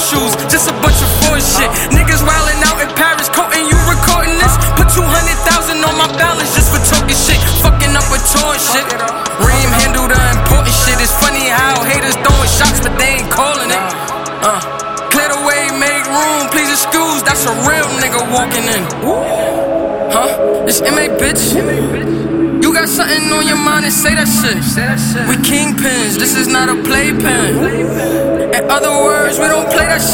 shoes, just a bunch of Ford shit. Niggas wildin' out in Paris, quoting you recording this. Put 200,000 on my balance just for talking shit. Fucking up with tour shit. Reem handle the important shit. It's funny how haters throwing shots, but they ain't calling it. Clear the way, make room, please excuse. That's a real nigga walking in. It's M.A. bitch. You got something on your mind and say that shit. We kingpins, this is not a playpen. In other words, we don't play that shit.